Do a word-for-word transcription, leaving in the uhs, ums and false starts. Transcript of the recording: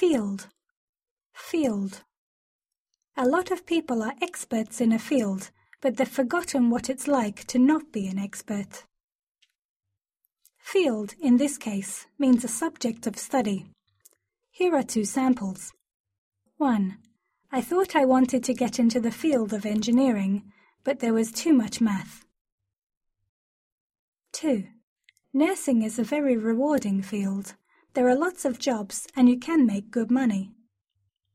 Field. Field. A lot of people are experts in a field, but they've forgotten what it's like to not be an expert. Field, in this case, means a subject of study. Here are two samples. one. I thought I wanted to get into the field of engineering, but there was too much math. two. Nursing is a very rewarding field. There are lots of jobs and you can make good money.